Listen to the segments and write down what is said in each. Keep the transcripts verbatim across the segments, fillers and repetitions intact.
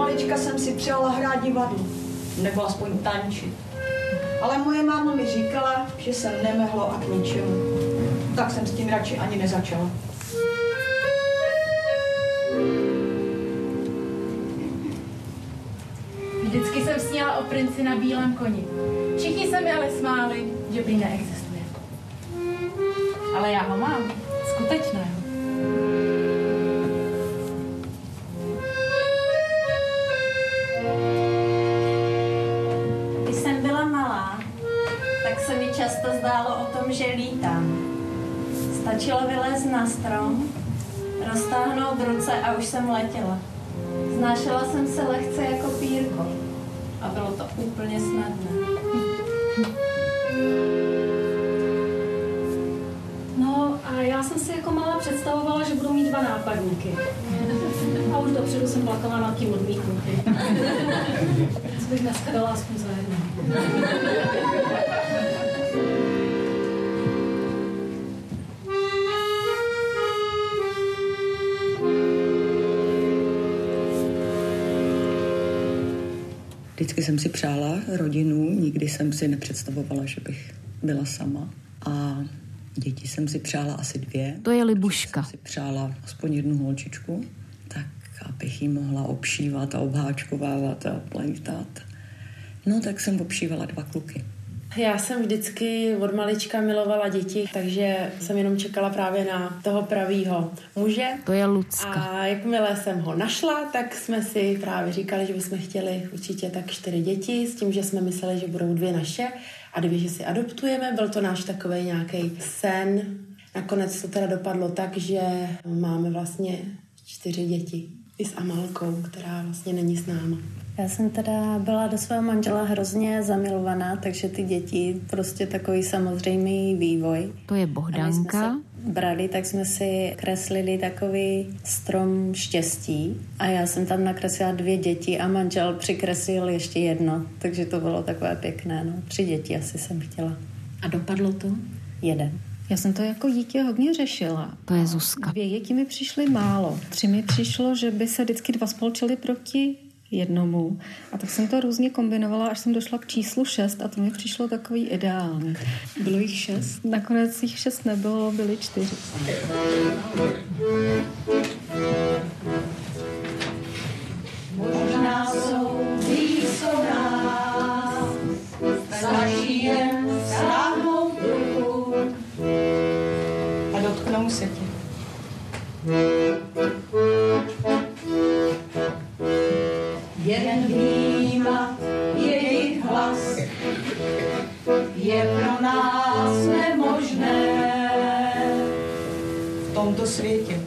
malička jsem si přála hrát divadlo, nebo aspoň tančit. Ale moje máma mi říkala, že jsem nemehlo a k ničemu. Tak jsem s tím radši ani nezačala. Vždycky jsem sněla o princi na bílém koni. Všichni se mi ale smáli, že prý neexistuje. Ale já ho mám, skutečného. Když jsem byla malá, tak se mi často zdálo o tom, že lítám. Stačilo vylézt na strom, roztáhnout ruce a už jsem letěla. Znášela jsem se lehce jako pírko a bylo to úplně snadné. No a já jsem si jako malá představovala, že budu mít dva nápadníky. A už dopředu jsem plakala nad tím odmítnutím. Co bych dneska dala aspoň za jedno. Vždycky jsem si přála rodinu, nikdy jsem si nepředstavovala, že bych byla sama. A děti jsem si přála asi dvě. To je Libuška. Jsem si přála aspoň jednu holčičku, tak abych ji mohla obšívat a obháčkovávat a plejtat. No tak jsem obšívala dva kluky. Já jsem vždycky od malička milovala děti, takže jsem jenom čekala právě na toho pravýho muže. To je Lucka. A jakmile jsem ho našla, tak jsme si právě říkali, že bychom chtěli určitě tak čtyři děti, s tím, že jsme mysleli, že budou dvě naše a dvě, že si adoptujeme. Byl to náš takovej nějaký sen. Nakonec to teda dopadlo tak, že máme vlastně čtyři děti. I s Amalkou, která vlastně není s náma. Já jsem teda byla do svého manžela hrozně zamilovaná, takže ty děti prostě takový samozřejmý vývoj. To je Bohdanka. Brali, tak jsme si kreslili takový strom štěstí a já jsem tam nakreslila dvě děti a manžel přikreslil ještě jedno, takže to bylo takové pěkné, no. Tři děti asi jsem chtěla. A dopadlo to? Jeden. Já jsem to jako dítě hodně řešila. To je Zuzka. Dvě děti mi přišly málo. Tři mi přišlo, že by se vždycky dva spolčily proti jednomu. A tak jsem to různě kombinovala, až jsem došla k číslu šest a to mi přišlo takový ideální. Bylo jich šest? Nakonec jich šest nebylo, byly čtyři. Možná jsou blízko nás, stačí jen sáhnout ruku a dotknou se tě. Jen vnímat jejich hlas je pro nás nemožné v tomto světě.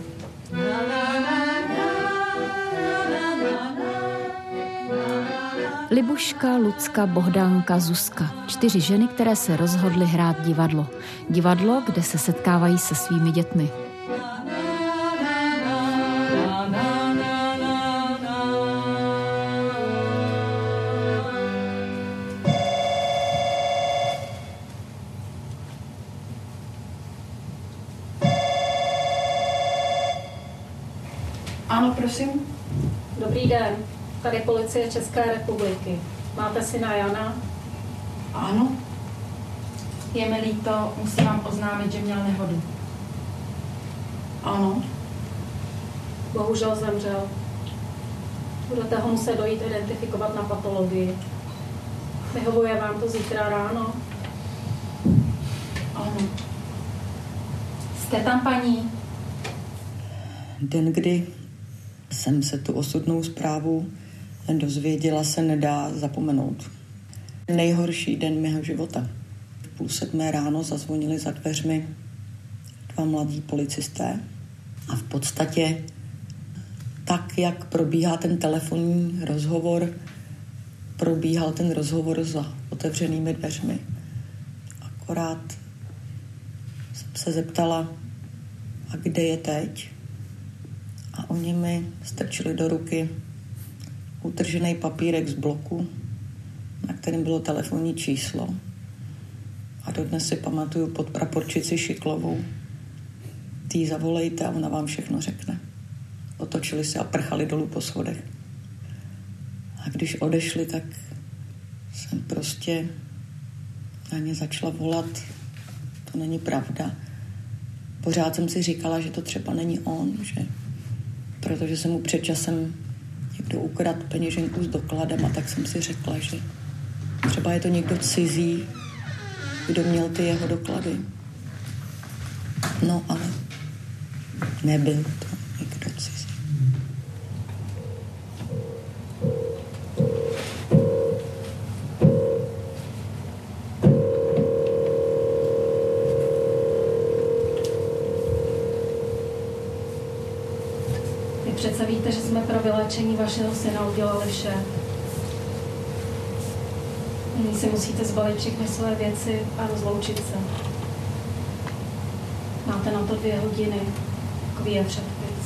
Libuška, Lucka, Bohdanka, Zuzka. Čtyři ženy, které se rozhodly hrát divadlo. Divadlo, kde se setkávají se svými dětmi. Ano, prosím. Dobrý den, tady policie České republiky. Máte syna Jana? Ano. Je mi líto, musím vám oznámit, že měl nehodu. Ano. Bohužel zemřel. Budete ho muset dojít identifikovat na patologii. Vyhovuje vám to zítra ráno? Ano. Jste tam, paní? Den, kdy jsem se tu osudnou zprávu dozvěděla, se nedá zapomenout. Nejhorší den mého života. V půl sedmé ráno zazvonili za dveřmi dva mladí policisté a v podstatě tak, jak probíhá ten telefonní rozhovor, probíhal ten rozhovor za otevřenými dveřmi. Akorát jsem se zeptala, a kde je teď? A oni mi strčili do ruky utržený papírek z bloku, na kterém bylo telefonní číslo. A dodnes si pamatuju pod praporčici Šiklovou. Tý zavolejte a ona vám všechno řekne. Otočili se a prchali dolů po schodech. A když odešli, tak jsem prostě na ně začala volat. To není pravda. Pořád jsem si říkala, že to třeba není on, že protože jsem mu před časem někdo ukradl peněženku s dokladem a tak jsem si řekla, že třeba je to někdo cizí, kdo měl ty jeho doklady. No ale nebyl to někdo cizí. Přece víte, že jsme pro vyléčení vašeho syna udělali vše. Nyní si musíte zbalit všechny své věci a rozloučit se. Máte na to dvě hodiny, takový je předpis.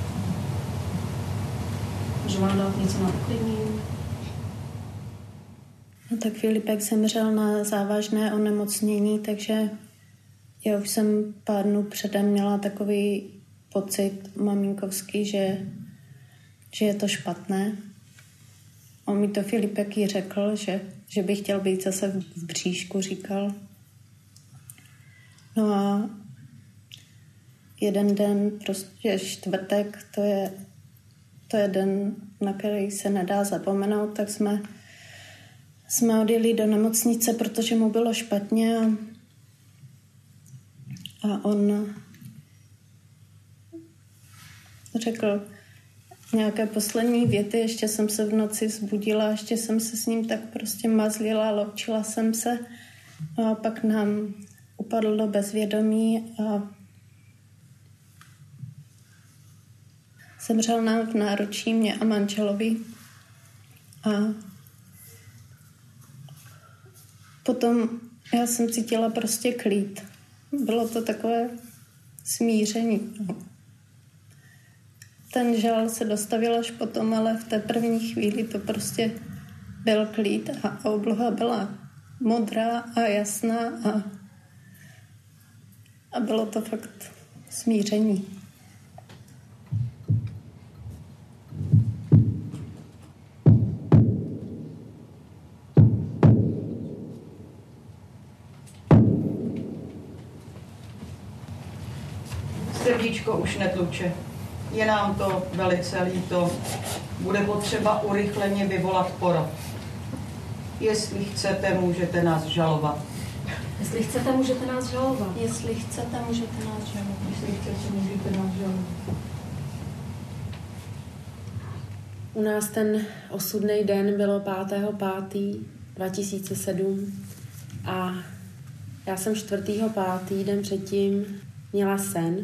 Můžu vám dát něco na uklidnění? No tak Filipek zemřel na závažné onemocnění, takže já už jsem pár dnů předem měla takový pocit maminkovský, že, že je to špatné. On mi to Filipek jí řekl, že, že by chtěl být zase v bříšku, říkal. No a jeden den, prostě čtvrtek, to je, to je den, na který se nedá zapomenout, tak jsme, jsme odjeli do nemocnice, protože mu bylo špatně a, a on řekl nějaké poslední věty, ještě jsem se v noci vzbudila, ještě jsem se s ním tak prostě mazlila, loučila jsem se a pak nám upadl do bezvědomí a zemřel nám v náručí mě a manželovi. A potom já jsem cítila prostě klid. Bylo to takové smíření. Ten žal se dostavil až potom, ale v té první chvíli to prostě byl klid a obloha byla modrá a jasná a, a bylo to fakt smíření. Srdíčko už netluče. Je nám to velice líto. Bude potřeba urychleně vyvolat porod. Jestli chcete, můžete nás žalovat. Jestli chcete, můžete nás žalovat. Jestli chcete, můžete nás žalovat. Jestli chcete, můžete nás žalovat. U nás ten osudný den bylo pátého pátého dva tisíce sedm a já jsem čtvrtého pátého den předtím měla sen,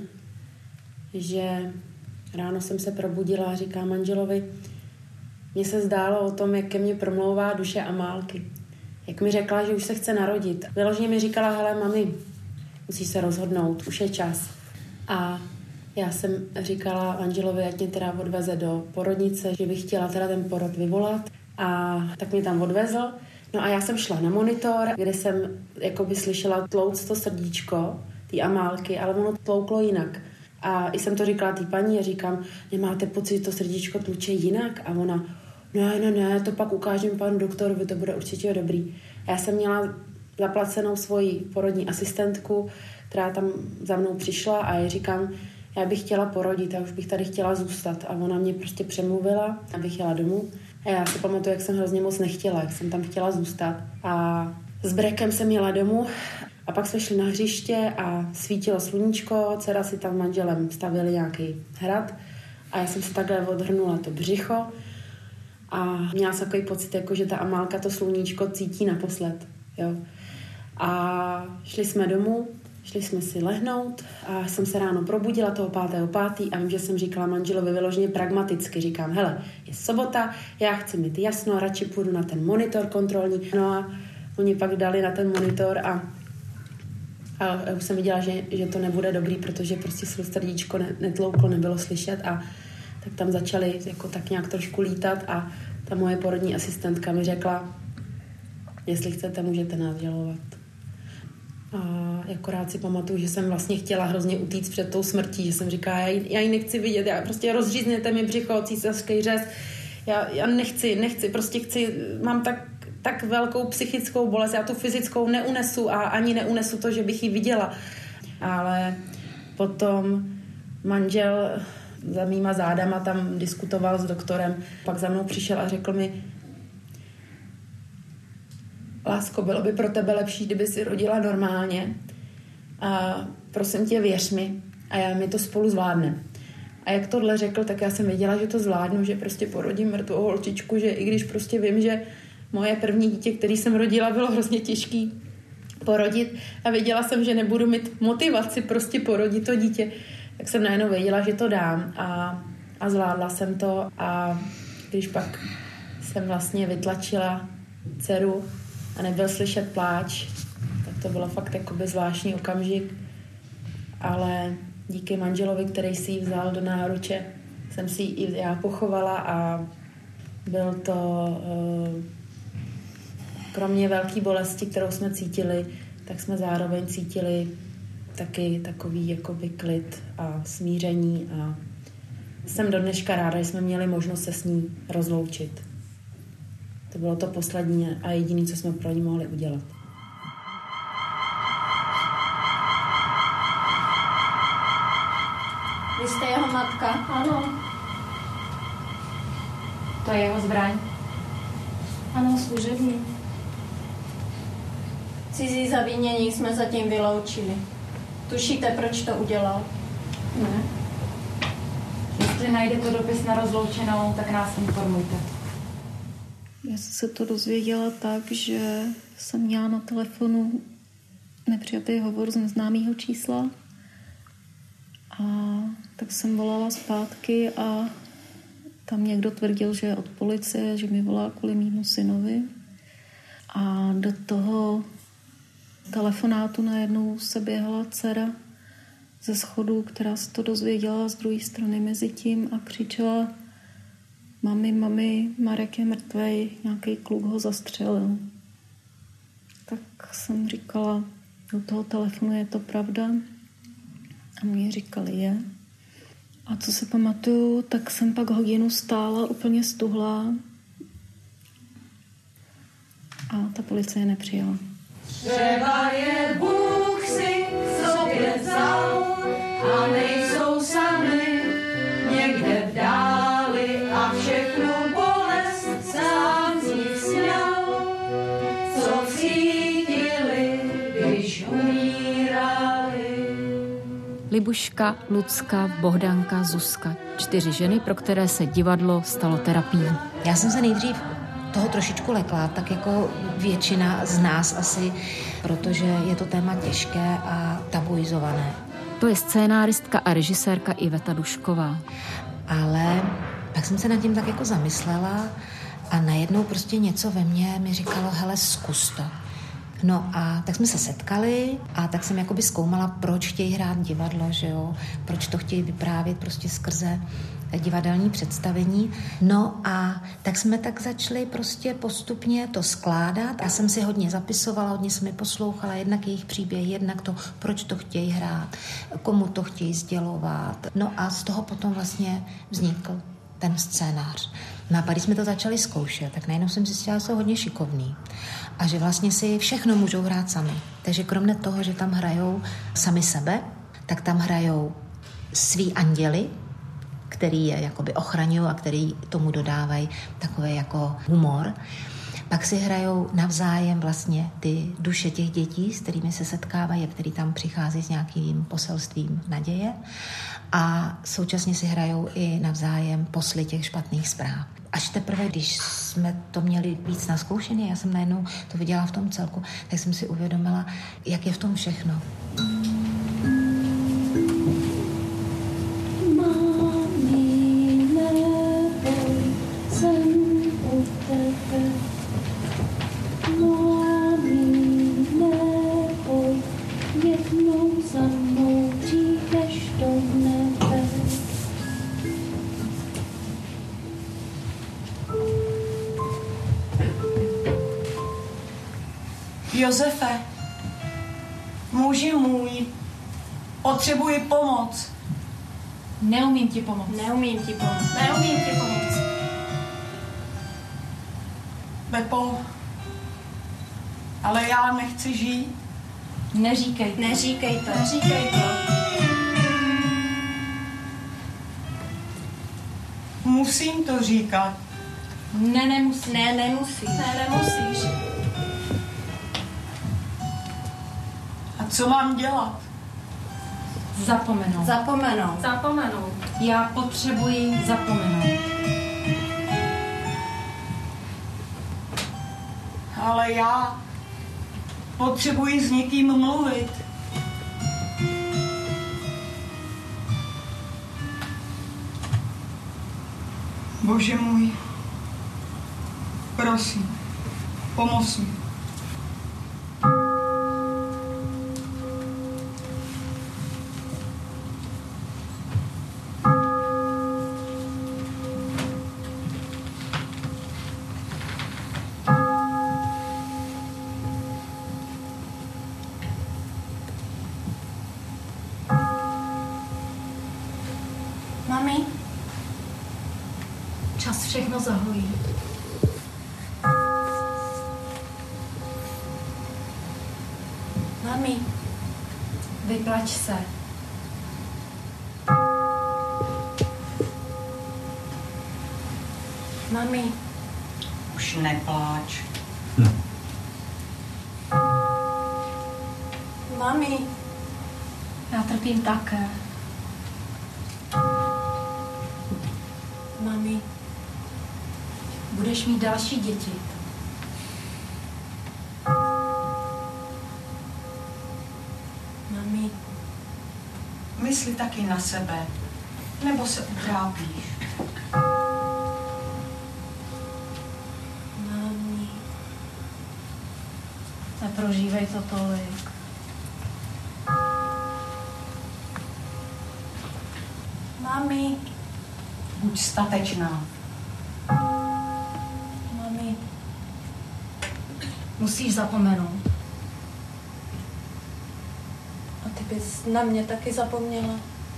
že ráno jsem se probudila a říkám manželovi, mně se zdálo o tom, jak ke mně promlouvá duše Amálky. Jak mi řekla, že už se chce narodit. Vyloženě mi říkala, hele mami, musíš se rozhodnout, už je čas. A já jsem říkala manželovi, ať mě teda odveze do porodnice, že bych chtěla teda ten porod vyvolat. A tak mě tam odvezl. No a já jsem šla na monitor, kde jsem jakoby slyšela tlouc to srdíčko, ty Amálky, ale ono tlouklo jinak. A jsem to říkala té paní a říkám, nemáte pocit, že to srdíčko tluče jinak? A ona, ne, ne, ne, to pak ukážem panu doktorovi, to bude určitě dobrý. A já jsem měla zaplacenou svoji porodní asistentku, která tam za mnou přišla a já říkám, já bych chtěla porodit, já už bych tady chtěla zůstat. A ona mě prostě přemluvila, abych jela domů. A já si pamatuju, jak jsem hrozně moc nechtěla, jak jsem tam chtěla zůstat. A s brekem jsem jela domů. A pak jsme šli na hřiště a svítilo sluníčko, dcera si tam manželem stavili nějaký hrad a já jsem si takhle odhrnula to břicho a měla jsem takový pocit, jako, že ta Amálka to sluníčko cítí naposled. Jo. A šli jsme domů, šli jsme si lehnout a jsem se ráno probudila toho pátého pátého a vím, že jsem říkala manželovi vyloženě pragmaticky. Říkám, hele, je sobota, já chci mít jasno, radši půjdu na ten monitor kontrolní. No a oni pak dali na ten monitor a A já už jsem viděla, že, že to nebude dobrý, protože prostě se srdíčko ne, netlouklo, nebylo slyšet a tak tam začali jako tak nějak trošku lítat a ta moje porodní asistentka mi řekla, jestli chcete, můžete nás žalovat. A akorát si pamatuju, že jsem vlastně chtěla hrozně utíct před tou smrtí, že jsem říkala, já ji, já ji nechci vidět, já prostě rozřízněte mi břicho, císařský řez, Já, já nechci, nechci, prostě chci, mám tak, tak velkou psychickou bolest, já tu fyzickou neunesu a ani neunesu to, že bych ji viděla. Ale potom manžel za mýma zádama tam diskutoval s doktorem, pak za mnou přišel a řekl mi: lásko, bylo by pro tebe lepší, kdyby si rodila normálně a prosím tě, věř mi a já mi to spolu zvládne. A jak tohle řekl, tak já jsem věděla, že to zvládnu, že prostě porodím mrtvou holčičku, že i když prostě vím, že moje první dítě, který jsem rodila, bylo hrozně těžký porodit a věděla jsem, že nebudu mít motivaci prostě porodit to dítě, tak jsem najednou věděla, že to dám a, a zvládla jsem to a když pak jsem vlastně vytlačila dceru a nebyl slyšet pláč, tak to bylo fakt jakoby zvláštní okamžik, ale díky manželovi, který si ji vzal do náruče, jsem si ji i já pochovala a byl to kromě velké bolesti, kterou jsme cítili, tak jsme zároveň cítili taky takový jakoby klid a smíření a jsem do dneška ráda, že jsme měli možnost se s ní rozloučit. To bylo to poslední a jediné, co jsme pro ní mohli udělat. Vy jste jeho matka? Ano. To je jeho zbraň? Ano, služební. Cizí zavinění jsme zatím vyloučili. Tušíte, proč to udělal? Ne. Jestli najdete dopis na rozloučenou, tak nás informujte. Já jsem se to dozvěděla tak, že jsem měla na telefonu nepřijatý hovor z neznámého čísla a tak jsem volala zpátky a tam někdo tvrdil, že je od policie, že mi volá kvůli mému synovi a do toho telefonátu najednou se běhala dcera ze schodů, která se to dozvěděla z druhé strany mezi tím a křičela: mami, mami, Marek je mrtvej, nějaký kluk ho zastřelil. Tak jsem říkala, do toho telefonu je to pravda? A mě říkali, je. A co se pamatuju, tak jsem pak hodinu stála úplně stuhlá a ta policie nepřijela. Třeba je Bůh si k sobě vzal a nejsou sami někde v dáli a všechnu bolest sám z nich sňal, co cítili, když umírali. Libuška, Lucka, Bohdanka, Zuzka. Čtyři ženy, pro které se divadlo stalo terapií. Já jsem se nejdřív toho trošičku lekla, tak jako většina z nás asi, protože je to téma těžké a tabuizované. To je scénáristka a režisérka Iveta Dušková. Ale pak jsem se nad tím tak jako zamyslela a najednou prostě něco ve mně mi říkalo, hele, zkus to. No a tak jsme se setkali a tak jsem jakoby zkoumala, proč chtějí hrát divadlo, že jo, proč to chtějí vyprávět prostě skrze divadelní představení. No a tak jsme tak začali prostě postupně to skládat. Já jsem si hodně zapisovala, hodně jsem mi poslouchala, jednak jejich příběh, jednak to, proč to chtějí hrát, komu to chtějí sdělovat. No a z toho potom vlastně vznikl ten scénář. No a když jsme to začali zkoušet, tak najednou jsem zjistila, že jsou hodně šikovný a že vlastně si všechno můžou hrát sami. Takže kromě toho, že tam hrajou sami sebe, tak tam hrajou svý anděli, který je jakoby ochraňují a který tomu dodávají takový jako humor. Pak si hrajou navzájem vlastně ty duše těch dětí, s kterými se setkávají a který tam přichází s nějakým poselstvím naděje. A současně si hrajou i navzájem posly těch špatných zpráv. Až teprve, když jsme to měli víc naskoušené, já jsem najednou to viděla v tom celku, tak jsem si uvědomila, jak je v tom všechno. Josefe, muži můj, potřebuji pomoc. Neumím ti pomoct. Neumím ti pomoct. Neumím ti pomoct. Pepo, ale já nechci žít. Neříkej to. Neříkej to. Neříkej to. Musím to říkat. Ne, nemusíš. Ne, nemusíš. Ne, nemusíš. A co mám dělat? Zapomenout. Zapomenout. Zapomenout. Já potřebuji zapomenout. Ale já potřebuji s někým mluvit. Bože můj, prosím, pomoz mi. Mami? Čas všechno zahojí. Mami? Vyplač se. Mami? Už nepláč. Hm. Mami? Já trpím také. Mami? Budeš mít další děti. Mami? Mysli taky na sebe, nebo se utrápíš. Mami? Neprožívej to tolik. Mami? Buď statečná. Mami? Musíš zapomenout. A ty bys na mě taky zapomněla?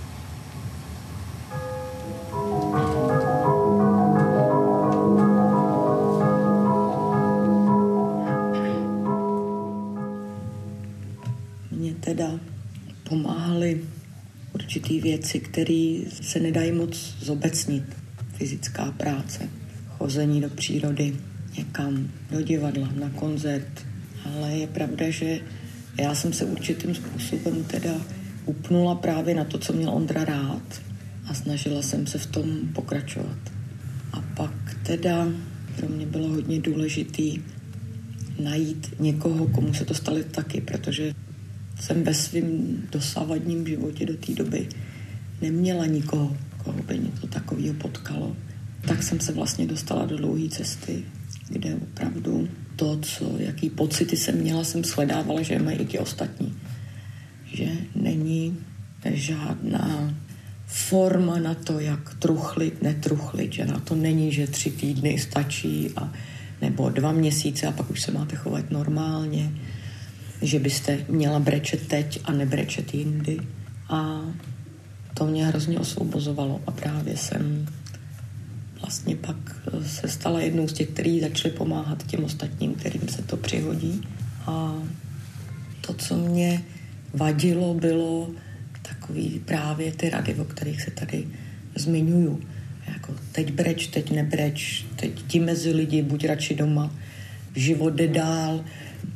Mně teda pomáhaly určitý věci, které se nedají moc zobecnit. Fyzická práce, chození do přírody, někam, do divadla, na koncert. Ale je pravda, že já jsem se určitým způsobem teda upnula právě na to, co měl Ondra rád a snažila jsem se v tom pokračovat. A pak teda pro mě bylo hodně důležitý najít někoho, komu se to stalo taky, protože jsem ve svém dosavadním životě do té doby neměla nikoho, koho by mě to takového potkalo. Tak jsem se vlastně dostala do dlouhé cesty, kde opravdu to, co, jaký pocity jsem měla, jsem shledávala, že mají i ti ostatní. Že není žádná forma na to, jak truchlit, netruchlit, že na to není, že tři týdny stačí a nebo dva měsíce a pak už se máte chovat normálně, že byste měla brečet teď a nebrečet jindy. A to mě hrozně osvobozovalo a právě jsem vlastně pak se stala jednou z těch, kteří začali pomáhat těm ostatním, kterým se to přihodí. A to, co mě vadilo, bylo takový právě ty rady, o kterých se tady zmiňuju. Jako teď breč, teď nebreč, teď ti mezi lidi, buď radši doma, život jde dál,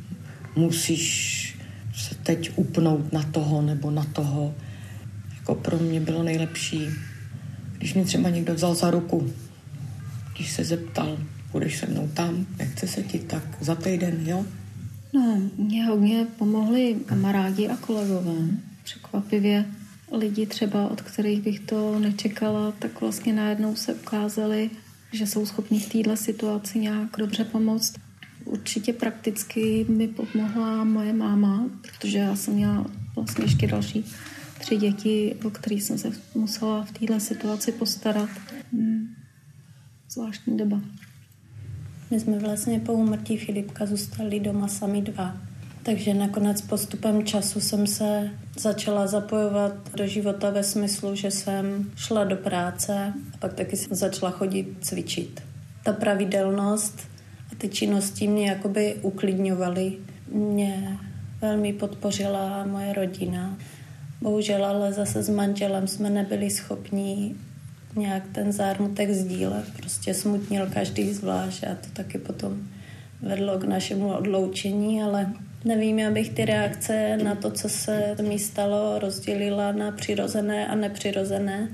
musíš se teď upnout na toho nebo na toho. Jako pro mě bylo nejlepší, když mě třeba někdo vzal za ruku, když se zeptal, budeš se mnou tam, nechce se ti, tak za týden, jo? No, mě hodně pomohli kamarádi a kolegové. Překvapivě lidi třeba, od kterých bych to nečekala, tak vlastně najednou se ukázali, že jsou schopni v této situaci nějak dobře pomoct. Určitě prakticky mi pomohla moje máma, protože já jsem měla vlastně ještě další tři děti, o kterých jsem se musela v této situaci postarat. Hmm. Zvláštní doba. My jsme vlastně po úmrtí Filipka zůstali doma sami dva. Takže nakonec postupem času jsem se začala zapojovat do života ve smyslu, že jsem šla do práce a pak taky jsem začala chodit cvičit. Ta pravidelnost a Ty činnosti mě jakoby uklidňovaly. Mě velmi podpořila moje rodina. Bohužel ale zase s manželem jsme nebyli schopni nějak ten zármutek sdílet. Prostě smutnil každý zvlášť a to taky potom vedlo k našemu odloučení, ale nevím, abych ty reakce na to, co se mi stalo, rozdělila na přirozené a nepřirozené.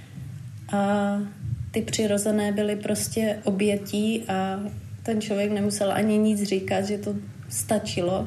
A ty přirozené byly prostě obětí a ten člověk nemusel ani nic říkat, že to stačilo.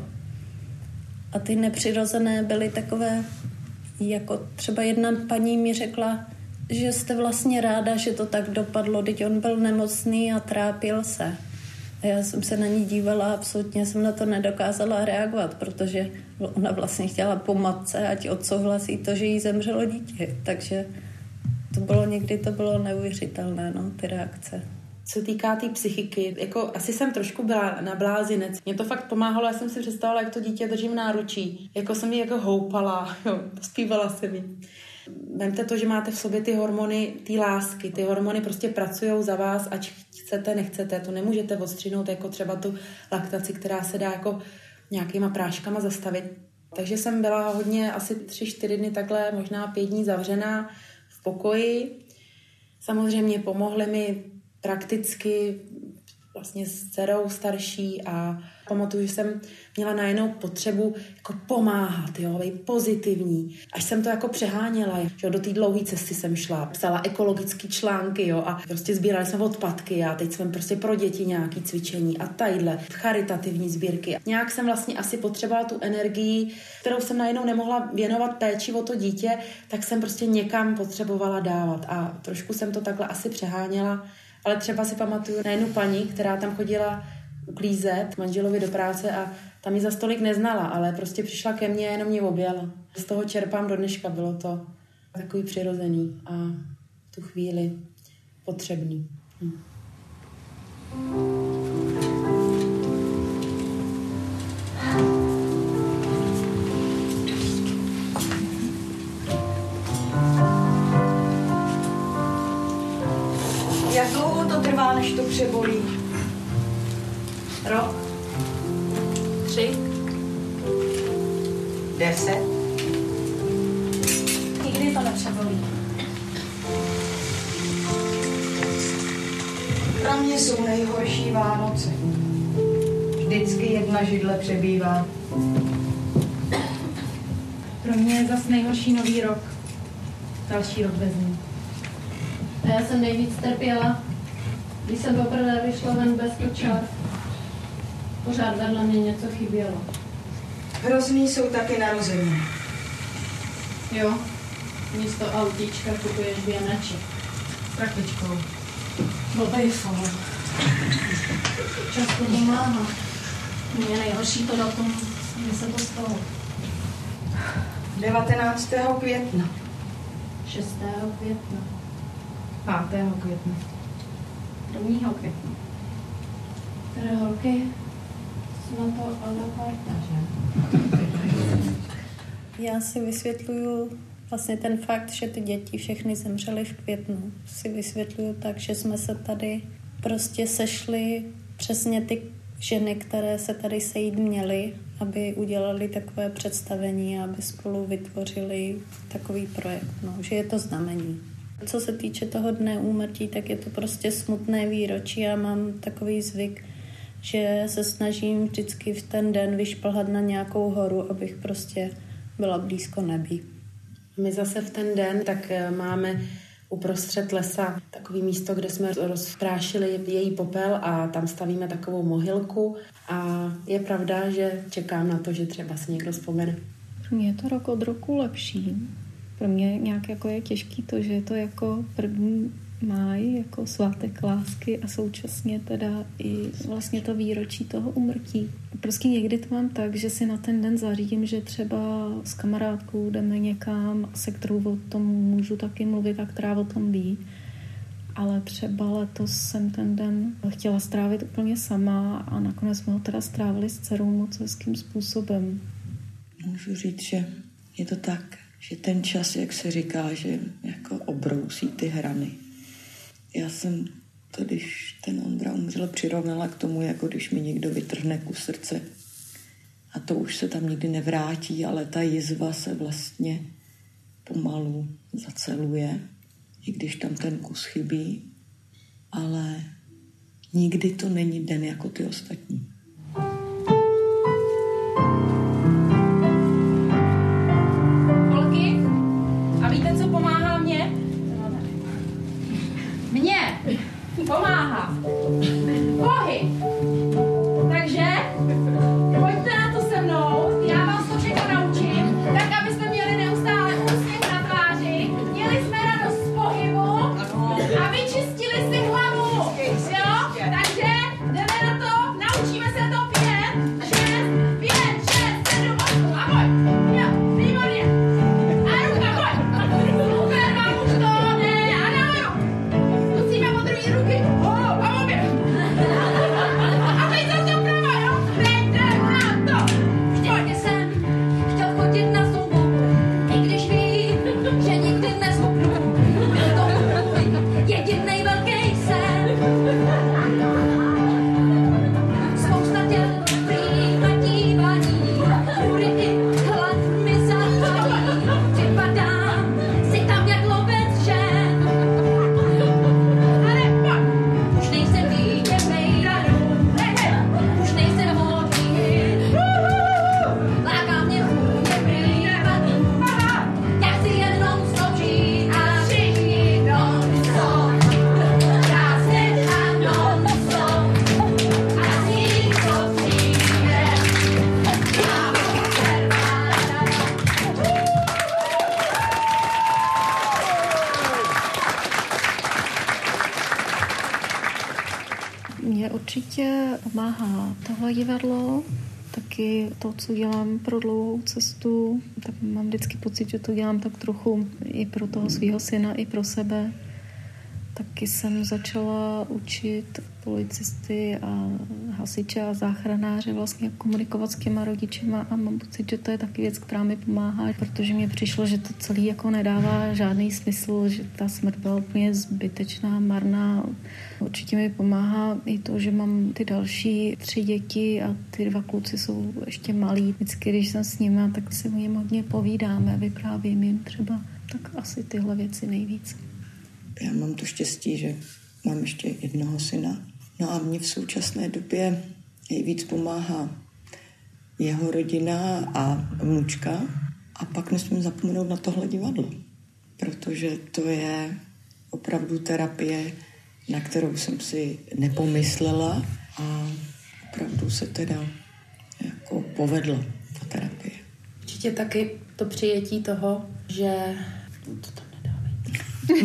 A ty nepřirozené byly takové, jako třeba jedna paní mi řekla, že jste vlastně ráda, že to tak dopadlo, teď on byl nemocný a trápil se. A já jsem se na ní dívala a absolutně jsem na to nedokázala reagovat, protože ona vlastně chtěla po matce, ať odsouhlasí to, že jí zemřelo dítě. Takže to bylo někdy, to bylo neuvěřitelné, no, ty reakce. Co týká té tý psychiky, jako asi jsem trošku byla na blázinec. Mě to fakt pomáhalo, já jsem si představila, jak to dítě držím v náručí. Jako jsem ji jako houpala, jo, zpívala jsem ji. Vemte to, že máte v sobě ty hormony, ty lásky, ty hormony prostě pracujou za vás, ať chcete, nechcete, to nemůžete odstřihnout jako třeba tu laktaci, která se dá jako nějakýma práškama zastavit. Takže jsem byla hodně asi tři, čtyři dny takhle, možná pět dní zavřená v pokoji. Samozřejmě pomohly mi prakticky vlastně s dcerou starší a pamatuju, že jsem měla najednou potřebu jako pomáhat, jo, být pozitivní. Až jsem to jako přeháněla, že do té dlouhé cesty jsem šla, psala ekologické články, jo, a prostě sbírali jsme odpadky a teď jsme prostě pro děti nějaký cvičení a tadyhle, charitativní sbírky. Nějak jsem vlastně asi potřebovala tu energii, kterou jsem najednou nemohla věnovat péči o to dítě, tak jsem prostě někam potřebovala dávat a trošku jsem to takhle asi přeháněla. Ale třeba si pamatuju na jednu paní, která tam chodila uklízet manželovi do práce a tam ji za stolik neznala, ale prostě přišla ke mně a jenom mě objala. Z toho čerpám do dneška, bylo to takový přirozený a v tu chvíli potřebný. Hm. Jak dlouho to trvá, než to přebolí? Rok? Tři? Deset? Nikdy to nepřebolí. Pro mě jsou nejhorší Vánoce. Vždycky jedna židle přebývá. Pro mě je zas nejhorší Nový rok. Další rok bez ní. A já jsem nejvíc trpěla, když jsem poprvé vyšla ven bez kočár. Pořád vedle mě něco chybělo. Hrozný jsou taky narozeniny. Jo, místo autíčka kupuješ dvě meče. S rakvičkou. Blbej fol. Často pomáhá. Mně nejhorší to datum, kdy se to stalo. devatenáctého května. šestého května. pátého května. prvního května. Které holky jsme to ale parta, že? Já si vysvětluju vlastně ten fakt, že ty děti všechny zemřely v květnu. Si vysvětluju tak, že jsme se tady prostě sešli přesně ty ženy, které se tady sejít měly, aby udělali takové představení a aby spolu vytvořili takový projekt. No, že je to znamení. Co se týče toho dne úmrtí, tak je to prostě smutné výročí. Já mám takový zvyk, že se snažím vždycky v ten den vyšplhat na nějakou horu, abych prostě byla blízko nebi. My zase v ten den tak máme uprostřed lesa takový místo, kde jsme rozprášili její popel a tam stavíme takovou mohylku a je pravda, že čekám na to, že třeba si někdo vzpomene. Pro mě je to rok od roku lepší. Pro mě nějak jako je těžký to, že je to jako první máj, jako svátek lásky a současně teda i vlastně to výročí toho úmrtí. Prostě někdy to mám tak, že si na ten den zařídím, že třeba s kamarádkou jdeme někam, se kterou o tom můžu taky mluvit a která o tom ví. Ale třeba letos jsem ten den chtěla strávit úplně sama a nakonec jsme ho teda strávili s dcerou moc hezkým způsobem. Můžu říct, že je to tak, že ten čas, jak se říká, že jako obrousí ty hrany. Já jsem to, když ten Ondra umřel, přirovnala k tomu, jako když mi někdo vytrhne kus srdce. A to už se tam nikdy nevrátí, ale ta jizva se vlastně pomalu zaceluje, i když tam ten kus chybí, ale nikdy to není den jako ty ostatní. Holky, a víte, co pomáhá mně? Mně pomáhá pohyb. Takže pojďte na to se mnou, já vás to všechno naučím, tak aby jsme měli neustále úsměv na tváři, měli jsme radost z pohybu a vyčistili si hlavu. Jo? Takže jdeme na to, naučíme se to pět, šest, pět, šest, sedm, osm a pojď. Jo, výborně. A ruka, pojď. Super, mám už to, ne, a nahoru. Musíme po druhý ruky. Oh, a obě. A teď zase doprava, jo? Teď jdem na to. Vždycky jsem chtěl chodit na zumbu, i když vím, že nikdy nezhubnu. Byl to můj jedinej velký sen. Spousta těl prý a dívaní, hůry i hlad mi zapalí. Připadám si tam jak lovec žen. Ale pojď. Už nejsem výděvnej, už nejsem modný. Láká mě vůně prývatů. Já chci jenom skočit a všichni non-stop. Krásně a non-stop. A z nich to přijde. Já budu červená. Mně určitě pomáhá tohle divadlo, taky to, co dělám pro dlouhou cestu, tak mám vždycky pocit, že to dělám tak trochu i pro toho svého syna, i pro sebe. Taky jsem začala učit policisty a hasiče a záchranáře vlastně komunikovat s těma rodičema a mám pocit, že to je taky věc, která mi pomáhá, protože mi přišlo, že to celý jako nedává žádný smysl, že ta smrt byla úplně zbytečná, marná. Určitě mi pomáhá i to, že mám ty další tři děti a ty dva kluci jsou ještě malí. Vždycky, když jsem s nimi, tak si o jim hodně povídáme, vyprávím jim třeba. Tak asi tyhle věci nejvíc. Já mám to štěstí, že mám ještě jednoho syna. No a mně v současné době nejvíc pomáhá jeho rodina a vnučka. A pak nesmím zapomenout na tohle divadlo. Protože to je opravdu terapie, na kterou jsem si nepomyslela. A opravdu se teda jako povedla ta terapie. Určitě taky to přijetí toho, že... To tam nedávejte.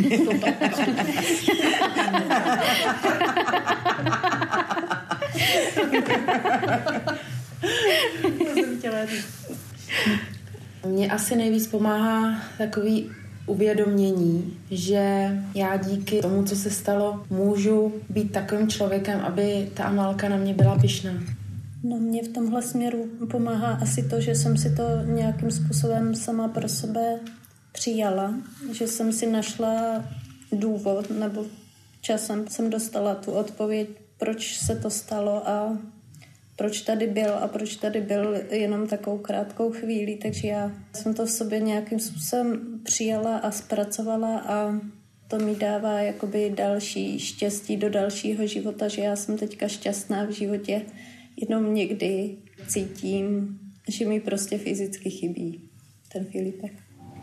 To jsem chtěla říct. Mně asi nejvíc pomáhá takový uvědomění, že já díky tomu, co se stalo, můžu být takovým člověkem, aby ta Amálka na mě byla pyšná. No mě v tomhle směru pomáhá asi to, že jsem si to nějakým způsobem sama pro sebe přijala, že jsem si našla důvod, nebo časem jsem dostala tu odpověď, proč se to stalo a proč tady byl a proč tady byl jenom takovou krátkou chvíli, takže já jsem to v sobě nějakým způsobem přijala a zpracovala a to mi dává jakoby další štěstí do dalšího života, že já jsem teďka šťastná v životě, jenom někdy cítím, že mi prostě fyzicky chybí ten Filipek.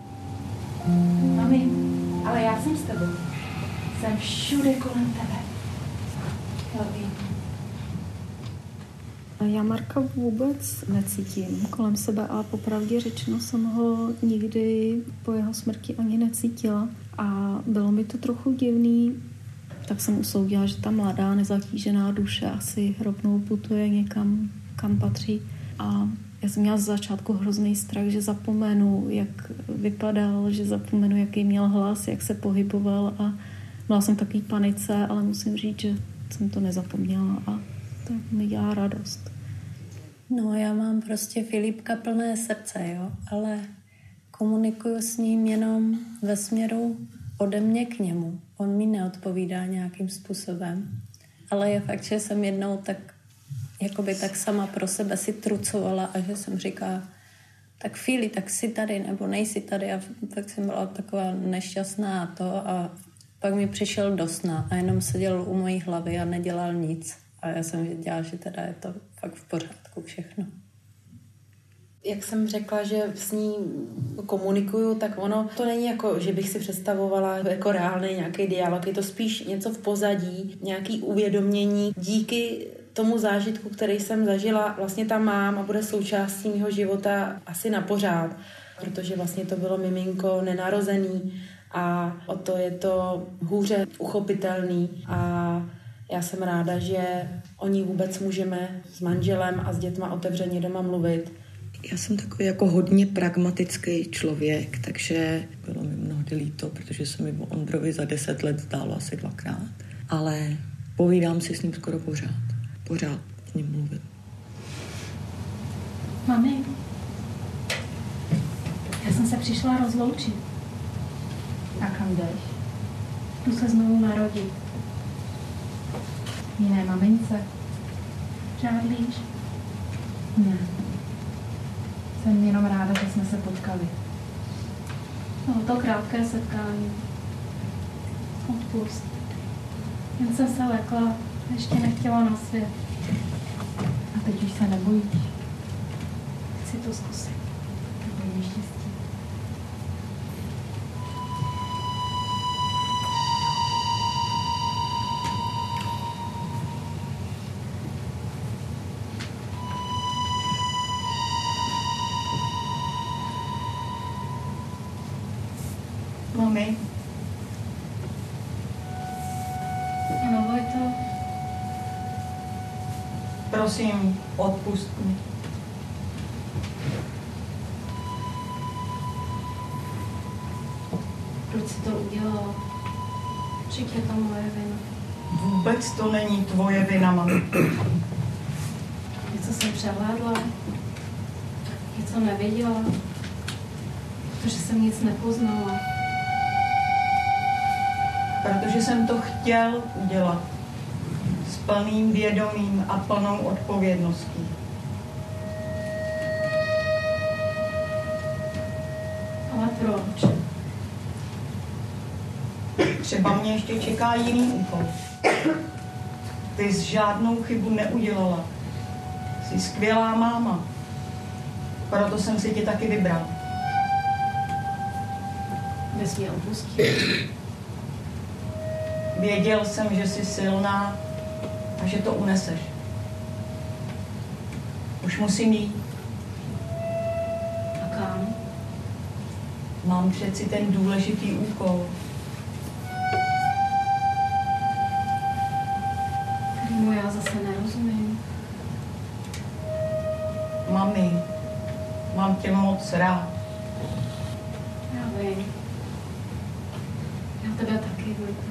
Mami, ale já jsem s tebou. Jsem všude kolem tebe. Helgi. Já Marka vůbec necítím kolem sebe a popravdě řečeno jsem ho nikdy po jeho smrti ani necítila. A bylo mi to trochu divný, tak jsem usoudila, že ta mladá nezatížená duše asi rovnou putuje někam, kam patří. A já jsem měla z začátku hrozný strach, že zapomenu, jak vypadal, že zapomenu, jaký měl hlas, jak se pohyboval a byla jsem takový panice, ale musím říct, že jsem to nezapomněla a to mi dělá radost. No já mám prostě Filipka plné srdce, jo, ale komunikuju s ním jenom ve směru ode mě k němu. on mi neodpovídá nějakým způsobem. Ale je fakt, že jsem jednou tak jakoby tak sama pro sebe si trucovala a že jsem říkala, tak Fíli, tak jsi tady nebo nejsi tady a tak jsem byla taková nešťastná a to a pak mi přišel do sna a jenom seděl u mojí hlavy a nedělal nic. A já jsem věděla, že teda je to fakt v pořádku všechno. Jak jsem řekla, že s ní komunikuju, tak ono to není jako, že bych si představovala jako reálný nějaký dialog, je to spíš něco v pozadí, nějaký uvědomění. Díky tomu zážitku, který jsem zažila, vlastně tam mám a bude součástí mého života asi na pořád, protože vlastně to bylo miminko nenarozený a o to je to hůře uchopitelný a já jsem ráda, že o ní vůbec můžeme s manželem a s dětma otevřeně doma mluvit. Já jsem takový jako hodně pragmatický člověk, takže bylo mi mnohdy líto, protože se mi o Ondrovi za deset let zdálo asi dvakrát. Ale povídám si s ním skoro pořád. Pořád s ním mluvit. Mami, já jsem se přišla rozloučit. A kam jdeš? Jdu se znovu narodit. Jiné mamince? Žádlíš? Ne. Jsem jenom ráda, že jsme se potkali. Bylo to krátké setkání. Odpust. Jen jsem se lekla, ještě nechtěla na svět. A teď už se nebojíš. Chci to zkusit. Hodně štěstí. Mami. Ano, Vojto. Prosím, odpust mi. Proč jsi to udělala? Vždyť je to moje vina. Vůbec to není tvoje vina, mami. Něco jsem přehlédla. Něco nevěděla. Protože jsem nic nepoznala. Protože jsem to chtěl udělat. S plným vědomím a plnou odpovědností. Ale proč? Třeba mě ještě čeká jiný úkol. Ty jsi žádnou chybu neudělala. Jsi skvělá máma. Proto jsem si tě taky vybral. Kde jsi mě opustil? Věděl jsem, že jsi silná a že to uneseš. Už musím jít. A kam? Mám přeci ten důležitý úkol. Kterému já zase nerozumím. Mami, mám tě moc rád. Já vím. Já tebe taky, Vojto.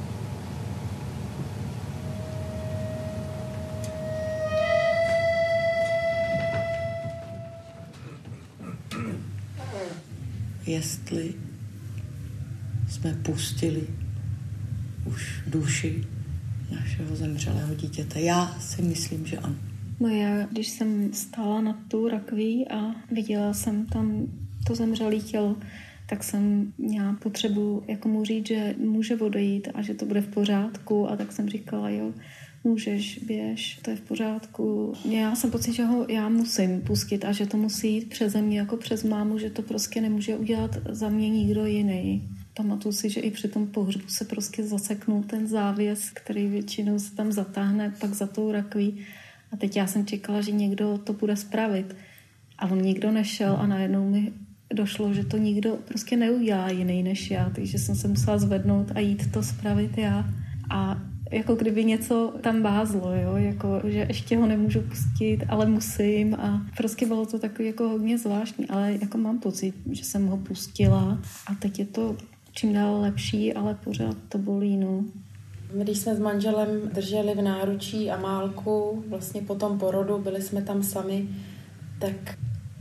Jestli jsme pustili už duši našeho zemřelého dítěte. Já si myslím, že ano. No já, když jsem stála nad tou rakví a viděla jsem tam to zemřelé tělo, tak jsem měla potřebu jako mu říct, že může odejít a že to bude v pořádku a tak jsem říkala, jo, můžeš, běž, to je v pořádku. Já jsem pocit, že ho já musím pustit a že to musí jít přeze mě jako přes mámu, že to prostě nemůže udělat za mě nikdo jiný. Pamatuju si, že i při tom pohřbu se prostě zaseknul ten závěs, který většinou se tam zatáhne pak za tou rakví. A teď já jsem čekala, že někdo to bude spravit. A on nikdo nešel a najednou mi došlo, že to nikdo prostě neudělá jiný než já. Takže jsem se musela zvednout a jít to spravit já. A jako kdyby něco tam vázlo, jo? Jako, že ještě ho nemůžu pustit, ale musím. A prostě bylo to takový jako hodně zvláštní, ale jako mám pocit, že jsem ho pustila a teď je to čím dál lepší, ale pořád to bolí, no. Když jsme s manželem drželi v náručí Amálku, vlastně po tom porodu, byli jsme tam sami, tak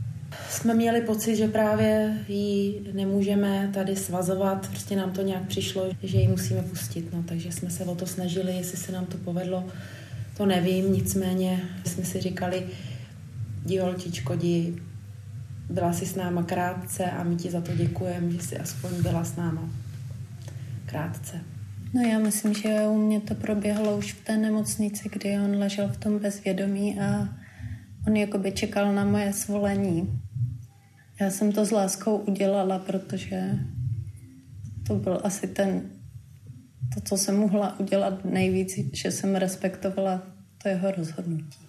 jsme měli pocit, že právě ji nemůžeme tady svazovat, prostě nám to nějak přišlo, že ji musíme pustit, no, takže jsme se o to snažili, jestli se nám to povedlo, to nevím, nicméně jsme si říkali, jdi holčičko, jdi, byla jsi s náma krátce a my ti za to děkujeme, že jsi aspoň byla s náma krátce. No já myslím, že u mě to proběhlo už v té nemocnici, kdy on ležel v tom bezvědomí a on jakoby čekal na moje svolení. Já jsem to s láskou udělala, protože to byl asi ten, to, co jsem mohla udělat nejvíc, že jsem respektovala to jeho rozhodnutí.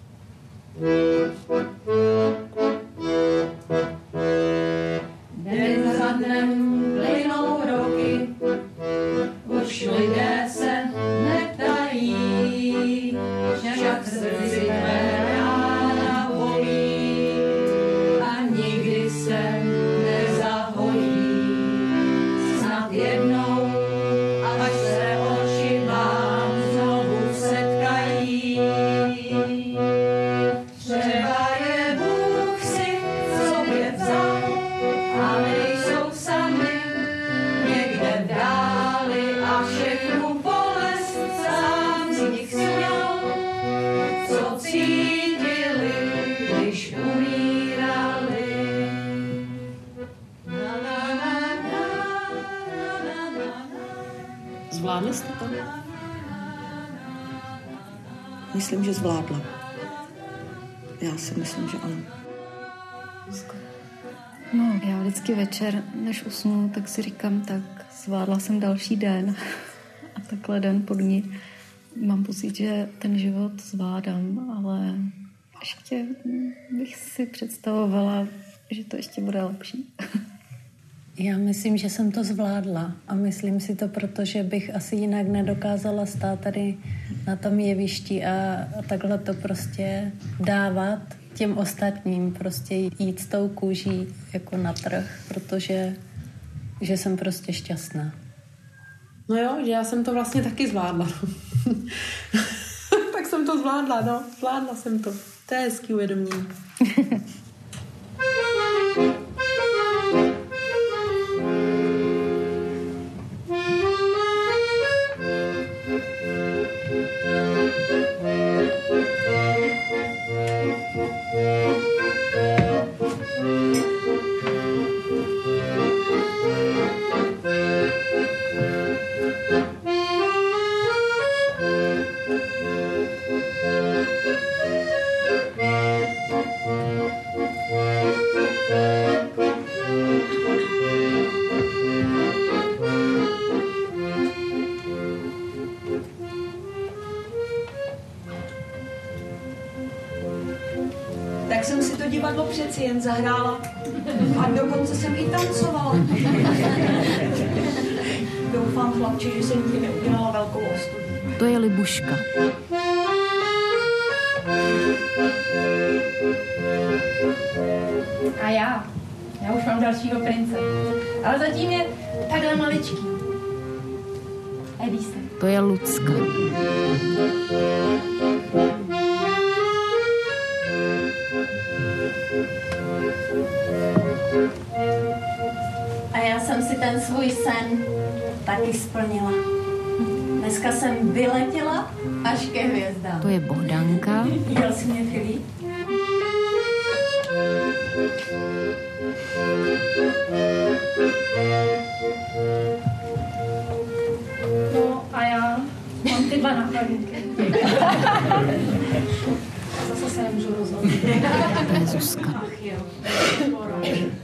Den za dnem plynou roky, už lidé se neptají, však srdci tvé rána bolí a nikdy se nezahojí. Snad jednou, až se oči vám znovu setkají. Třeba je Bůh si v sobě vzal a nejsou sami někde v dáli a všechnu bolest sám z nich sněl, co cítili, když umírali. Na, na, na, na, na, na, na. Zvládli jste to? Myslím, že zvládla. Já si myslím, že ano. No, já vždycky večer, než usnu, tak si říkám, tak zvládla jsem další den a takhle den po dni. Mám pocit, že ten život zvládám, ale ještě bych si představovala, že to ještě bude lepší. Já myslím, že jsem to zvládla a myslím si to, protože bych asi jinak nedokázala stát tady na tom jevišti a, a takhle to prostě dávat těm ostatním, prostě jít s tou kůží jako na trh, protože že jsem prostě šťastná. No jo, že já jsem to vlastně taky zvládla. Tak jsem to zvládla, no. Zvládla jsem to. To je hezký uvědomění. Tak jsem si to divadlo přeci jen zahrála a dokonce jsem i tancovala. Doufám, chlapče, že jsem ti neudělala velkou ostudu. To je Libuška. A já. Já už mám dalšího prince. Ale zatím je takhle maličký. Edí se. To je Lucka. A já jsem si ten svůj sen taky splnila. Dneska jsem vyletěla až ke hvězdám. To je Bohdanka. Viděl jsi mě, Filip? No a já mám ty dva náhradníky. Zase se nemůžu rozhodnout. To je Zuzka. Ach jo.